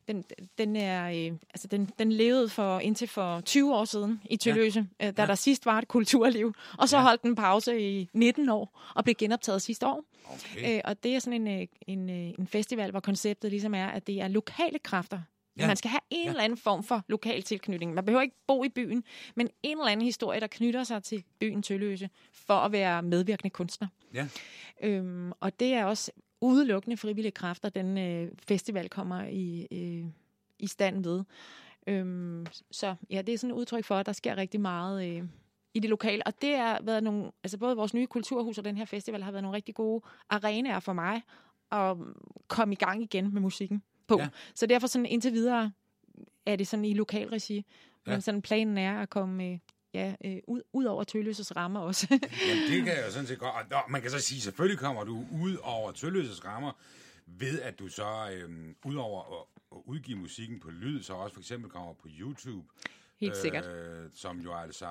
den levede indtil for 20 år siden i Tølløse, da der sidst var et kulturliv, og så holdt den pause i 19 år og blev genoptaget sidste år. Okay. Og det er sådan en festival, hvor konceptet ligesom er, at det er lokale kræfter. Ja. Man skal have en eller anden form for lokal tilknytning. Man behøver ikke bo i byen, men en eller anden historie, der knytter sig til byen Tølløse, for at være medvirkende kunstner. Ja. Og det er også udelukkende frivillige kræfter, den festival kommer i stand ved. Så ja, det er sådan et udtryk for, at der sker rigtig meget i det lokale. Og det har været nogle, altså både vores nye kulturhus og den her festival har været nogle rigtig gode arenaer for mig at komme i gang igen med musikken på. Ja. Så derfor sådan indtil videre er det sådan i lokalregi. Men sådan planen er at komme ud over Tølløses rammer også. Jamen, det kan jeg jo sådan set godt. Nå, man kan så sige, selvfølgelig kommer du ud over Tølløses rammer, ved at du så ud over at udgive musikken på lyd, så også for eksempel kommer på YouTube. Helt sikkert. Som jo altså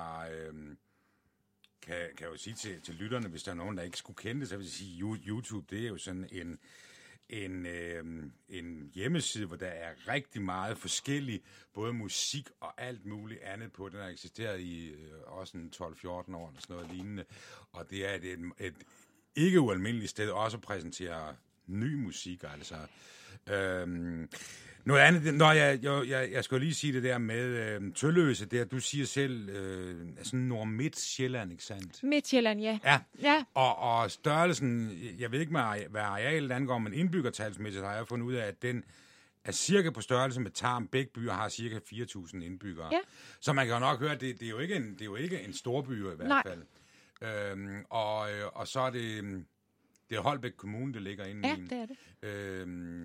kan jo sige til lytterne, hvis der er nogen, der ikke skulle kende det, så vil jeg sige, YouTube, det er jo sådan en hjemmeside, hvor der er rigtig meget forskellig, både musik og alt muligt andet på. Den har eksisteret i også 12-14 år, eller sådan noget lignende. Og det er et ikke ualmindeligt sted også at præsentere ny musik, altså. Noget andet, når jeg skal lige sige det der med Tølløse, der du siger selv, sådan Nord-Midt-Sjælland, ikke sandt? Midtjylland, ja. Og størrelsen, jeg ved ikke, hvad arealet angår, men indbyggertalsmæssigt har jeg fundet ud af, at den er cirka på størrelse med Tarm. Begge byer har cirka 4.000 indbyggere. Ja. Så man kan jo nok høre, at det er jo ikke en storby i hvert fald. Og så er det er Holbæk Kommune, der ligger inde i. Ja, det er det.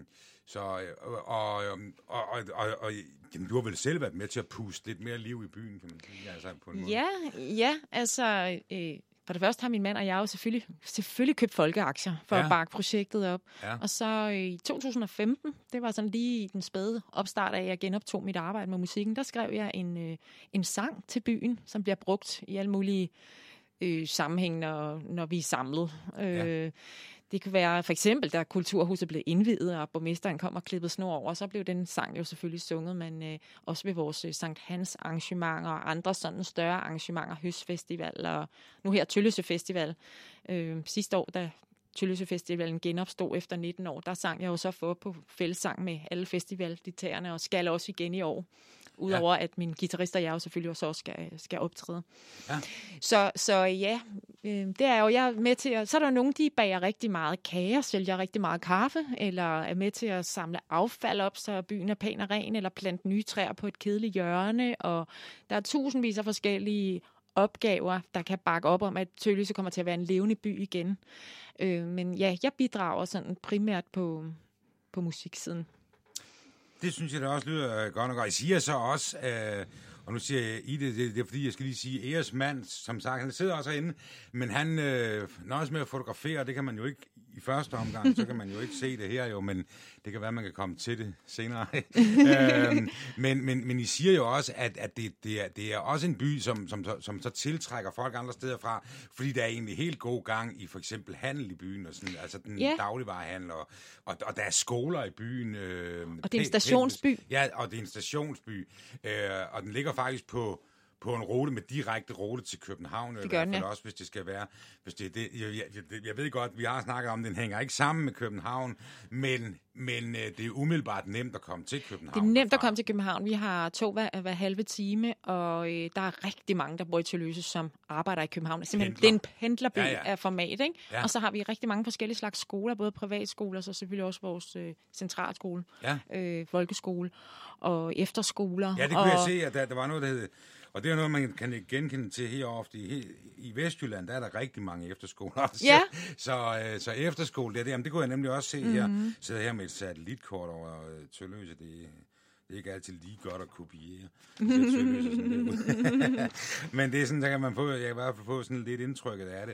Jamen, du har vel selv været med til at puste lidt mere liv i byen, kan man sige, altså på en måde. Ja, altså for det første har min mand og jeg jo selvfølgelig købt folkeaktier for at bakke projektet op. Ja. Og så i 2015, det var sådan lige i den spæde opstart af, at jeg genoptog mit arbejde med musikken, der skrev jeg en sang til byen, som bliver brugt i alle mulige sammenhæng, når vi er samlet. Det kunne være for eksempel, da Kulturhuset blev indviet, og borgmesteren kom og klippede snor over, så blev den sang jo selvfølgelig sunget, men også ved vores Sankt Hans arrangementer og andre sådan større arrangementer, Høstfestival og nu her Tølløse Festival. Sidste år, da Tølløse Festivalen genopstod efter 19 år, der sang jeg jo så på fællessang med alle festivaldeltagerne og skal også igen i år. Udover at min guitarist og jeg jo selvfølgelig også skal optræde. Ja. Så ja, Det er jo, jeg er med til at... Så er der nogen, de bager rigtig meget kage, sælger rigtig meget kaffe, eller er med til at samle affald op, så byen er pæn og ren, eller plante nye træer på et kedeligt hjørne, og der er tusindvis af forskellige opgaver, der kan bakke op om, at Tølløse kommer til at være en levende by igen. Men ja, jeg bidrager sådan primært på musiksiden. Det synes jeg da også lyder godt nok. Og I siger så også, og nu siger jeg I det er fordi, jeg skal lige sige, Eres mand, som sagt, han sidder også herinde, men han nøjes med at fotografere, det kan man jo ikke i første omgang, så kan man jo ikke se det her jo, men det kan være, man kan komme til det senere. Men I siger jo også, at det er også en by, som så tiltrækker folk andre steder fra, fordi der er egentlig helt god gang i for eksempel handel i byen, og sådan, altså den dagligvarehandel, og der er skoler i byen. Og det er en stationsby. Ja, og det er en stationsby, og den ligger faktisk på en rute med direkte rute til København. Det gør den, ja. Også, hvis det skal være. Hvis det er det. Jeg ved godt, vi har snakket om, den hænger ikke sammen med København, men det er umiddelbart nemt at komme til København. Det er nemt at komme til København. Vi har tog hver halve time, og der er rigtig mange, der bor i Tølløse, som arbejder i København. Det er en pendlerby af format, ikke? Ja. Og så har vi rigtig mange forskellige slags skoler, både privatskoler, og så selvfølgelig også vores centralskole, folkeskole og efterskoler. Ja, det kunne jeg se, at der var noget, der hed... Og det er noget, man kan genkende til her ofte. I Vestjylland, der er der rigtig mange efterskoler. Ja. Så efterskole, det kunne jeg nemlig også se her. Sidder her med et satellitkort over Tølløse. Det er ikke altid lige godt at kopiere. Men det er sådan, der kan man få, jeg kan i hvert fald få sådan lidt indtrykket af det.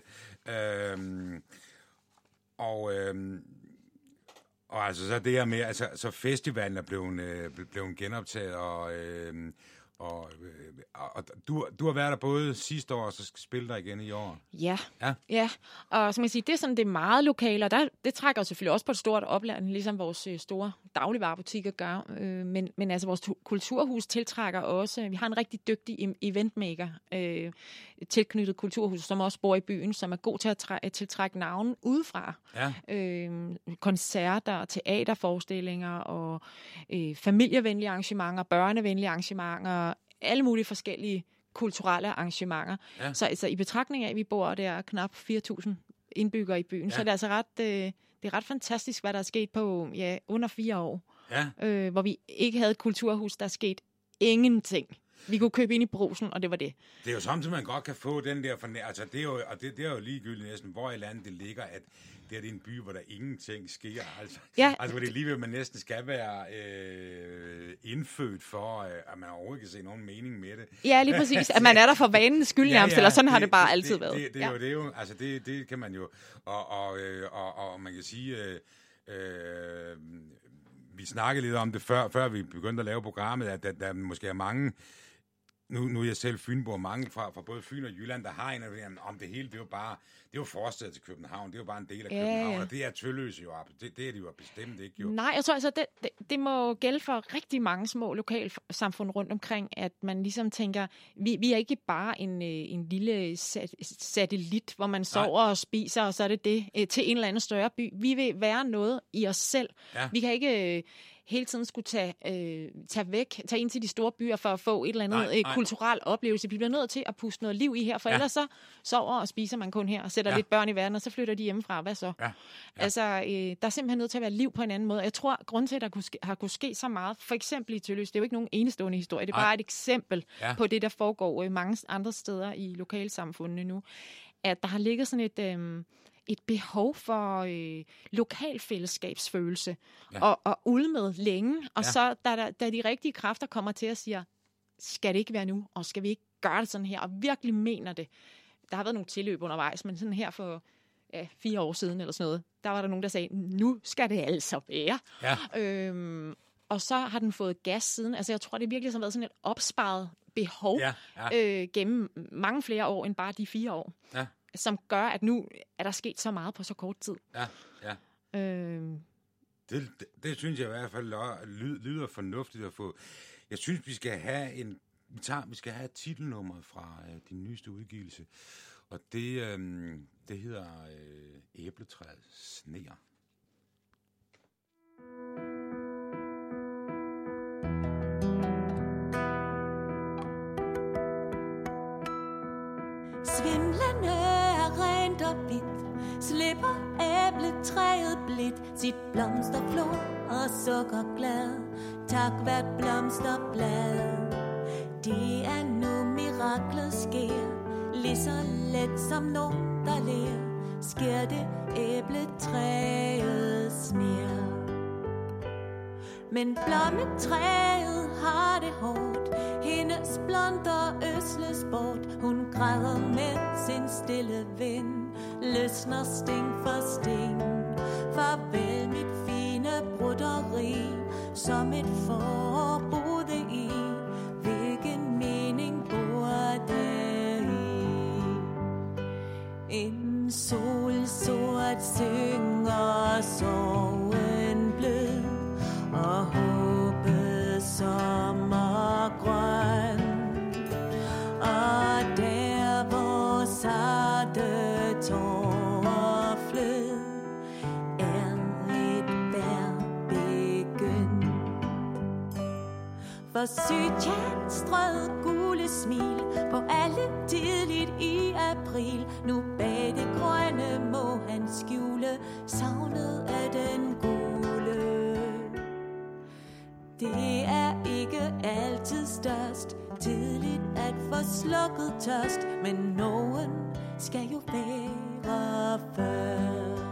Og altså så det her med, altså så festivalen er blevet genoptaget, og du har været der både sidste år, og så skal spille der igen i år. Ja. Og som jeg siger, det er sådan, det er meget lokale, og det trækker selvfølgelig også på et stort opland, ligesom vores store dagligvarebutikker gør. Men altså, vores kulturhus tiltrækker også, vi har en rigtig dygtig eventmaker tilknyttet kulturhus, som også bor i byen, som er god til at tiltrække navne udefra. Ja. Koncerter, teaterforestillinger og familievenlige arrangementer, børnevenlige arrangementer, alle mulige forskellige kulturelle arrangementer. Ja. Så altså, i betragtning af, at vi bor der knap 4.000 indbyggere i byen, så er det altså det er ret fantastisk, hvad der er sket på under 4 år. Ja. Hvor vi ikke havde et kulturhus, der er sket ingenting. Vi kunne købe ind i Brugsen, og det var det. Det er jo samtidig, man godt kan få den der altså det er jo, og det er jo ligegyldigt næsten, hvor i landet det ligger, at det er en by, hvor der ingenting sker. Altså, hvor det er lige ved, at man næsten skal være indfødt for, at man overhovedet kan se nogen mening med det. Ja, lige præcis. At man er der for vanens skyld nærmest, eller sådan har det bare altid været. Det er jo, altså det kan man jo, og man kan sige, vi snakkede lidt om det før vi begyndte at lave programmet, at der måske er mange. Nu er jeg selv fynbo, mange fra både Fyn og Jylland, der har en om det hele. Det er jo forstedet til København. Det er jo bare en del af København, og det er Tølløse jo. Det er det jo bestemt ikke jo. Nej, jeg tror altså, det må gælde for rigtig mange små lokalsamfund rundt omkring, at man ligesom tænker, vi er ikke bare en lille satellit, hvor man sover og spiser, og så er det til en eller anden større by. Vi vil være noget i os selv. Ja. Vi kan ikke hele tiden skulle tage ind til de store byer for at få et eller andet kulturel oplevelse. Vi bliver nødt til at puste noget liv i her, for ellers så sover og spiser man kun her, og sætter lidt børn i verden, og så flytter de hjemmefra. Hvad så? Ja. Altså, der er simpelthen nødt til at være liv på en anden måde. Jeg tror, grunden til, at der har kunne ske så meget, for eksempel i Tølløse, det er jo ikke nogen enestående historie, det er bare et eksempel på det, der foregår mange andre steder i lokalsamfundene nu, at der har ligget sådan et behov for lokal fællesskabsfølelse og ulmet længe. Og så, da de rigtige kræfter kommer til at sige, skal det ikke være nu, og skal vi ikke gøre det sådan her, og virkelig mener det. Der har været nogle tilløb undervejs, men sådan her for 4 år siden eller sådan noget, der var der nogen, der sagde, nu skal det altså være. Ja. Og så har den fået gas siden. Altså jeg tror, det virkelig har været sådan et opsparet behov gennem mange flere år end bare de 4 år. Ja. Som gør, at nu er der sket så meget på så kort tid. Ja. Det synes jeg i hvert fald lyder fornuftigt at få. Jeg synes, vi skal have titelnummeret fra din nyeste udgivelse, og det hedder Æbletræet sneer. Svimlende rent og hvidt, slipper æbletræet blidt sit blomsterflor og sukkerglad. Tak hvert blomsterblad. Det er nu miraklet sker, lige så let som nogen der ler, sker det æbletræet sner. Men blommetræet har det hårdt, hendes blonder øsles bort. Hun græder med sin stille vind, løsner sting for sting. Farvel mit fine broderi, som et forbode i. Hvilken mening bor der i? En sol sort synger sorgen blød, og håbet sommergrøn. Og der hvor sarte tårer flød, er et vejr begynd. For Sydtjern strød gule smil på alle tidligt i april. Nu bag det grønne må han skjule savnet af den gule. Det er ikke altid størst tidligt at få slukket tørst, men nogen skal jo være først.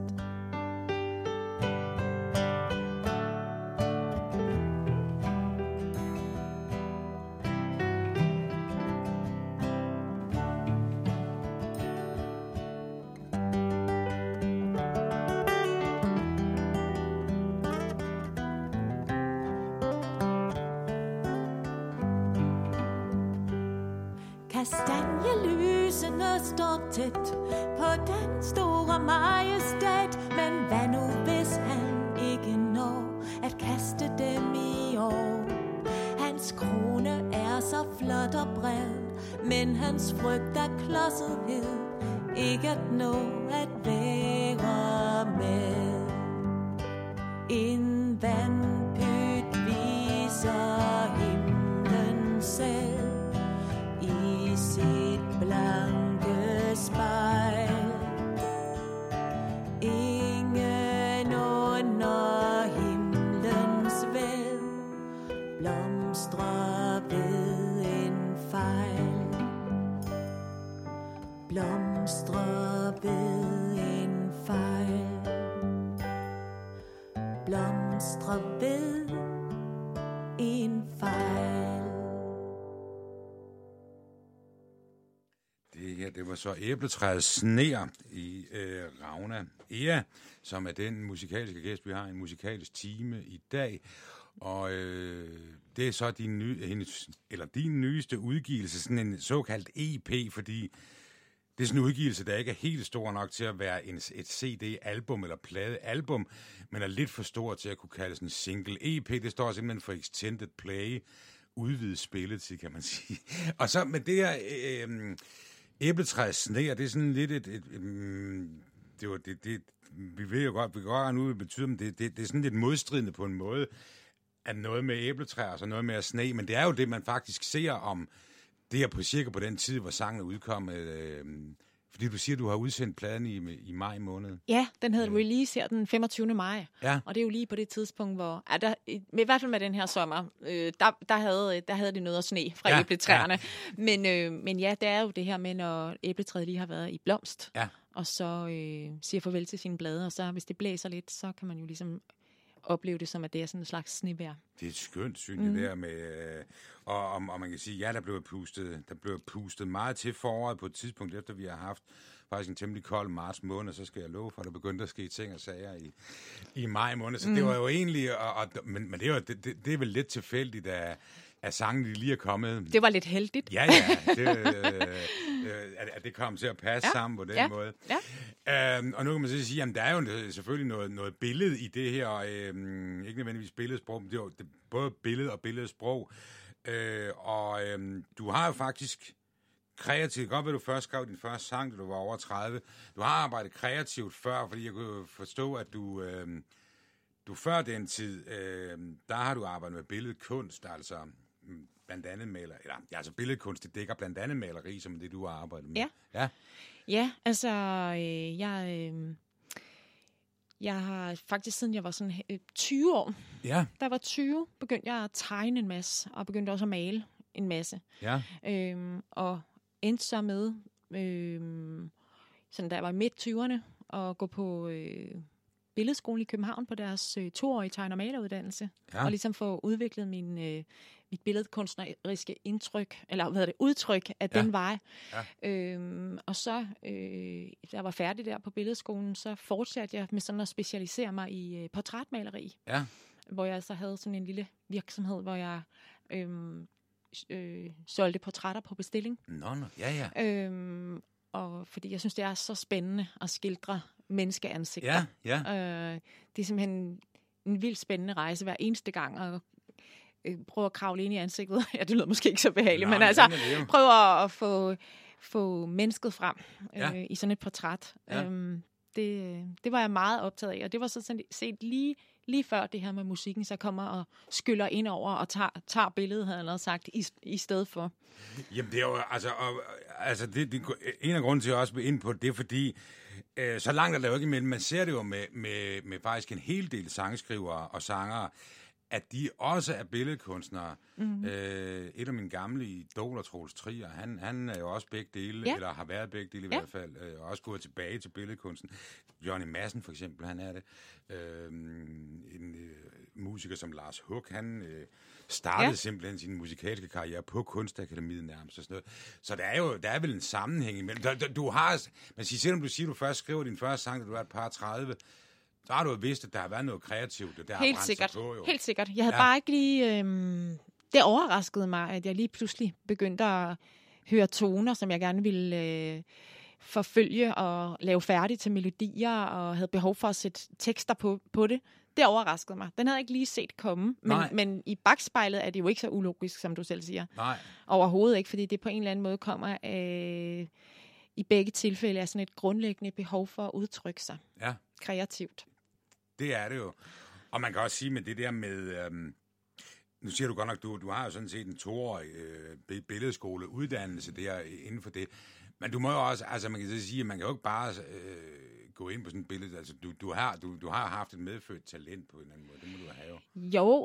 Kastanjelysene står tæt på den store majestat. Men hvad nu hvis han ikke når at kaste dem i år? Hans krone er så flot og bred, men hans frygt er klodsethed, ikke at nå at være med. En vandpyt viser himlen selv i sit blanke spejl. Ingen under himlens væld blomstrer ved en fejl. Blomstrer ved en fejl. Blomstrer ved en fejl. Det her, det var så Æbletræets sner i Ragna Ea, som er den musikalske gæst, vi har i en musikalsk time i dag. Og det er så din nyeste udgivelse, sådan en såkaldt EP, fordi det er sådan en udgivelse, der ikke er helt stor nok til at være et CD-album eller pladealbum, men er lidt for stor til at kunne kalde sådan en single EP. Det står simpelthen for Extended Play, udvidet spilletid, kan man sige. Og så med det her Æbletræets sner, det er sådan lidt vi ved jo godt, vi kan godt regne ud, hvad det betyder, men det er sådan lidt modstridende på en måde, at noget med æbletræer og så noget med at sne, men det er jo det, man faktisk ser om det her på cirka på den tid, hvor sangen er udkommet. Fordi du siger, du har udsendt pladen i maj måned. Ja, den hedder release her den 25. maj. Ja. Og det er jo lige på det tidspunkt, hvor i hvert fald med den her sommer, der havde de noget af sne fra æbletræerne. Ja. Men ja, det er jo det her med, når æbletræet lige har været i blomst, og så siger farvel til sine blade, og så hvis det blæser lidt, så kan man jo ligesom opleve det som, at det er sådan en slags snevejr. Det er et skønt syn, det der med... Og man kan sige, ja, der blev pustet meget til foråret på et tidspunkt, efter vi har haft faktisk en temmelig kold marts måned, så skal jeg love for, at der begyndte at ske ting og sager i maj måned. Så det var jo egentlig... Men det er vel lidt tilfældigt, at sangen lige er kommet. Det var lidt heldigt. Ja, at det kom til at passe sammen på den måde. Ja. Og nu kan man så sige, at der er jo selvfølgelig noget billede i det her, ikke nødvendigvis billedsprog, men det er jo både billede og billedsprog. Du har jo faktisk kreativt, godt ved du først skrev din første sang, da du var over 30. Du har arbejdet kreativt før, fordi jeg kunne forstå, at du før den tid, der har du arbejdet med billedkunst, altså blandt andet billedkunst, det dækker blandt andet maleri, som det du har arbejdet med. Ja. Ja, altså, jeg har faktisk, siden jeg var sådan 20 år, Ja. da jeg var 20, begyndte jeg at tegne en masse, og begyndte også at male en masse. Ja. Og endte så med, sådan da jeg var midt 20'erne, at gå på billedskolen i København på deres 2-årige tegn- og maleruddannelse, og ligesom få udviklet mit billedkunstneriske udtryk af den vej. Ja. Og så, da jeg var færdig der på billedskolen, så fortsatte jeg med sådan at specialisere mig i portrætmaleri. Ja. Hvor jeg så havde sådan en lille virksomhed, hvor jeg solgte portrætter på bestilling. Og fordi jeg synes, det er så spændende at skildre menneskeansigter. Det er simpelthen en vildt spændende rejse hver eneste gang, og prøve at kravle ind i ansigtet. Ja, det lyder måske ikke så behageligt, men altså prøve at få mennesket frem i sådan et portræt. Ja. Det var jeg meget optaget af, og det var så set lige før det her med musikken, så kommer og skyller ind over og tager billedet, havde jeg noget sagt, i stedet for. Jamen, det er jo, altså det en af grunden til, at jeg også vil ind på det, fordi så langt er det jo ikke, men man ser det jo med faktisk en hel del sangskrivere og sangere, at de også er billedkunstnere. Mm-hmm. Et af mine gamle idoler, Troels Trier, han er jo også begge dele, eller har været begge dele i hvert fald, og også gået tilbage til billedkunsten. Johnny Madsen for eksempel, han er det. En musiker som Lars Huck, han startede simpelthen sin musikalske karriere på Kunstakademiet nærmest og sådan noget. Så der er vel en sammenhæng imellem. Du har, man siger, selvom du siger, du først skriver din første sang, da du er et par 30, så har du jo vidst, at der har været noget kreativt, der har brændt sig på, jo. Helt sikkert. Jeg havde bare ikke lige... det overraskede mig, at jeg lige pludselig begyndte at høre toner, som jeg gerne ville forfølge og lave færdigt til melodier, og havde behov for at sætte tekster på det. Det overraskede mig. Den havde jeg ikke lige set komme. Men i bagspejlet er det jo ikke så ulogisk, som du selv siger. Nej. Overhovedet ikke, fordi det på en eller anden måde kommer i begge tilfælde af sådan et grundlæggende behov for at udtrykke sig kreativt. Det er det jo. Og man kan også sige med det der med... nu siger du godt nok, du har jo sådan set en 2-årig billedskoleuddannelse der inden for det. Men du må jo også... Altså man kan sige, at man kan jo ikke bare gå ind på sådan et billede. Altså du har haft et medfødt talent på en eller anden måde. Det må du have jo. Jo,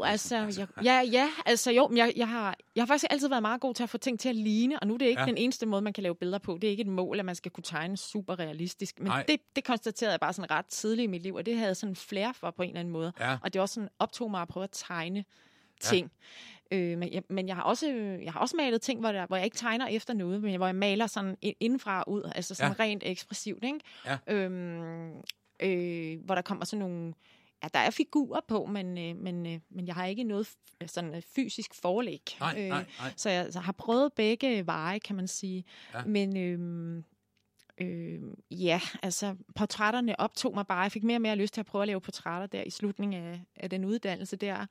jeg har faktisk altid været meget god til at få ting til at ligne, og nu er det ikke den eneste måde, man kan lave billeder på. Det er ikke et mål, at man skal kunne tegne super realistisk. Men det konstaterede jeg bare sådan ret tidligt i mit liv, og det havde sådan en flair for på en eller anden måde. Ja. Og det var sådan optog mig at prøve at tegne ting. Men jeg har også malet ting, hvor jeg ikke tegner efter noget, men hvor jeg maler sådan indenfra og ud, altså sådan rent ekspressivt, ikke? Ja. Hvor der kommer sådan nogle... Ja, der er figurer på, men jeg har ikke noget sådan fysisk forlæg. Nej. Så jeg har prøvet begge veje, kan man sige. Ja. Men altså portrætterne optog mig bare. Jeg fik mere og mere lyst til at prøve at lave portrætter der i slutningen af den uddannelse der.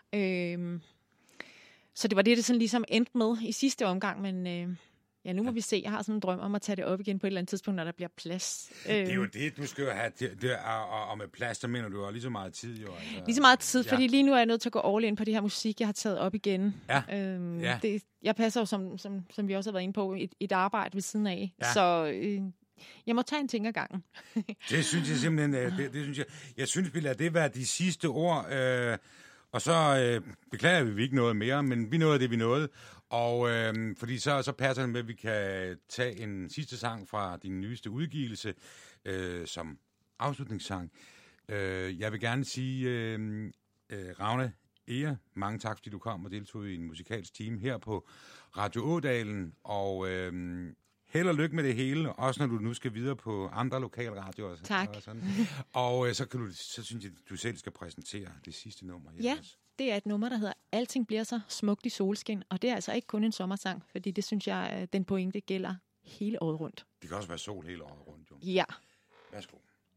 Så det var det sådan ligesom endte med i sidste omgang, men nu må vi se. Jeg har sådan en drøm om at tage det op igen på et eller andet tidspunkt, når der bliver plads. Det er jo det, du skal jo have. Og med plads, der mener du jo lige så meget tid. Jo, altså. Lige så meget tid, fordi lige nu er jeg nødt til at gå all in på det her musik, jeg har taget op igen. Ja. Jeg passer jo, som vi også har været inde på, et arbejde ved siden af. Ja. Så jeg må tage en ting ad gangen. Det synes jeg simpelthen, det synes jeg. Jeg synes, vi lader det være de sidste ord. Og så beklager vi ikke noget mere, men vi nåede det, vi nåede. Og fordi så passer det med, at vi kan tage en sidste sang fra din nyeste udgivelse som afslutningssang. Jeg vil gerne sige, Ragna Ea, mange tak, fordi du kom og deltog i en musikalsk team her på Radio Ådalen. Og held og lykke med det hele, også når du nu skal videre på andre lokalradioer. Tak. Og sådan. Og så synes jeg, du selv skal præsentere det sidste nummer. Ja, det er et nummer, der hedder Alting bliver så smukt i solskin, og det er altså ikke kun en sommersang, fordi det synes jeg, den pointe gælder hele året rundt. Det kan også være sol hele året rundt, jo. Ja. Værsgo.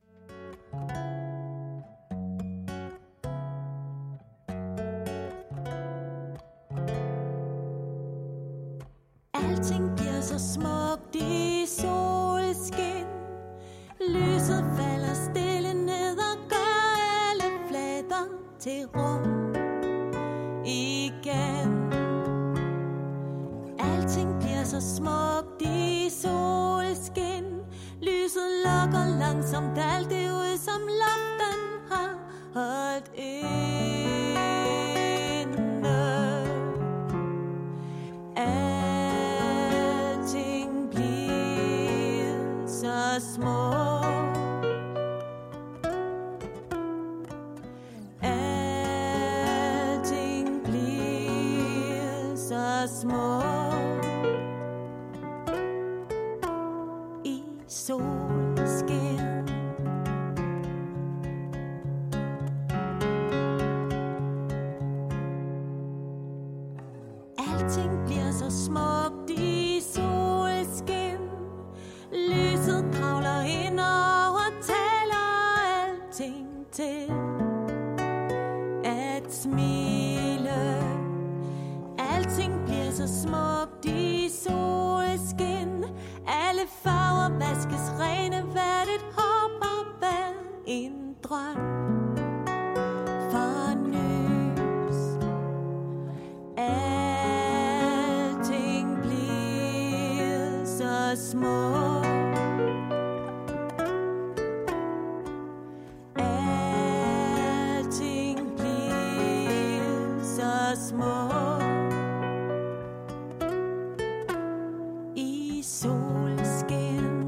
Alting bliver så smukt i solskin. Lyset falder stille ned og gør alle fletter til rum igen. Alting bliver så smukt i solskin. tørker langsomt alt det ud, som luften har holdt inde. Alting bliver så små. Alting bliver så små. I solskin. Alting bliver så smukt i solskin. Lyset kravler ind og taler alting til at smile. Alting bliver så smukt i solskin. Alle farver vaskes rene, hvert et håb og hver en drøm fornys. Alting bliver så små. Alting bliver så små. I solskin.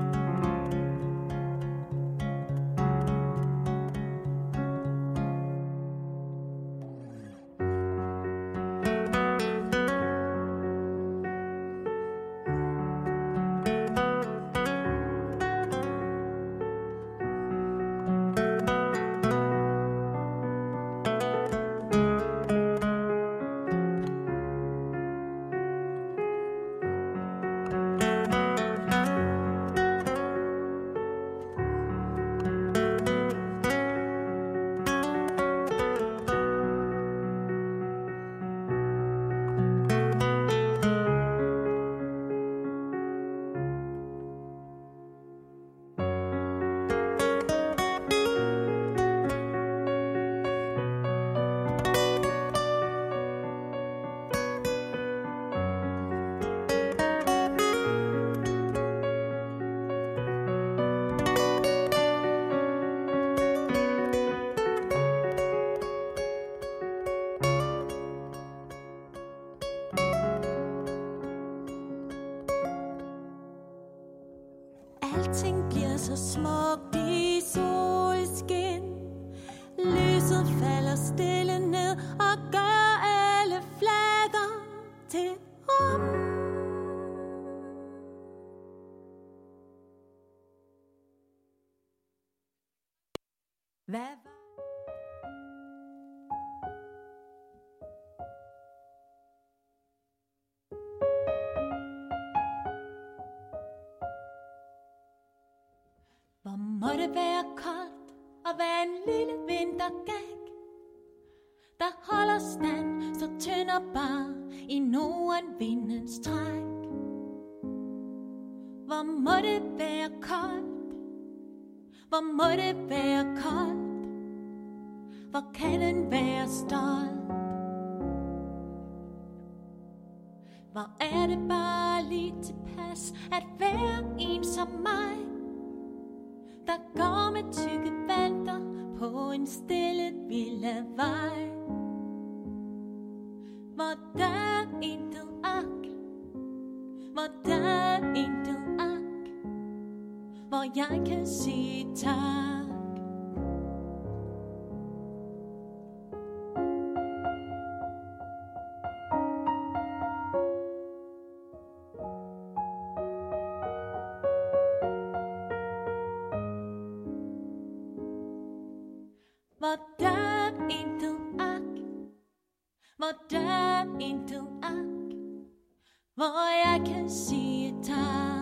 Alting bliver så smukt i solskin. Lyset falder stille ned og gør alle flager til rum. Hvad var? Hvor må det være koldt og være en lille vintergæk, der holder stand så tynd og bar i nordenvindens træk. Hvor må det være koldt, hvor må det være koldt, hvor kan den være stolt? Hvor er det bare lige tilpas at være en som mig, der går med tykke vanter på en stille villavej, hvor der er intet ak, hvor der er intet ak, hvor jeg kan sige tak. Hvor der er intet ak, hvor der er intet ak, hvor jeg kan sige tak.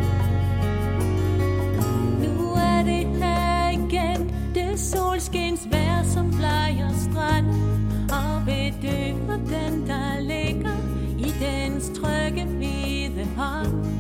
Solskins strand.